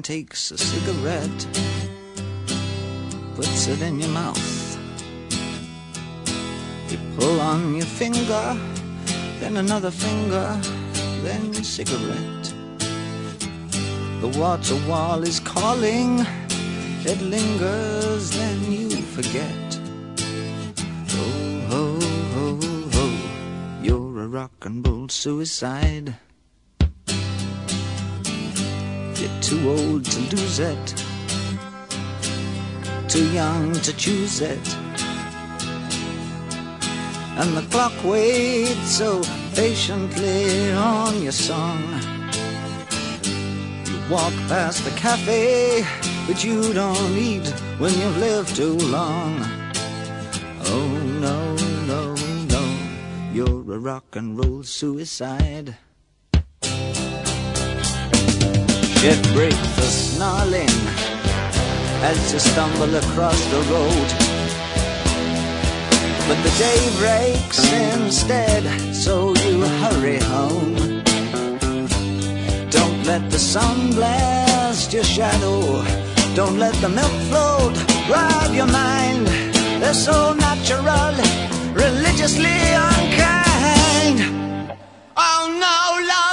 takes a cigarette, puts it in your mouth. You pull on your finger, then another finger, then your cigarette. The water wall is calling, it lingers, then you forget. Oh, ho, ho, ho, you're a rock and roll suicide. You're too old to lose it, too young to choose it, and the clock waits so patiently on your song. You walk past the cafe, but you don't eat when you've lived too long. Oh no, no, no, you're a rock and roll suicide. Shit breaks the snarling as you stumble across the road, but the day breaks instead, so you hurry home. Don't let the sun blast your shadow, don't let the milk float rob your mind. They're so natural, religiously unkind. Oh no, love.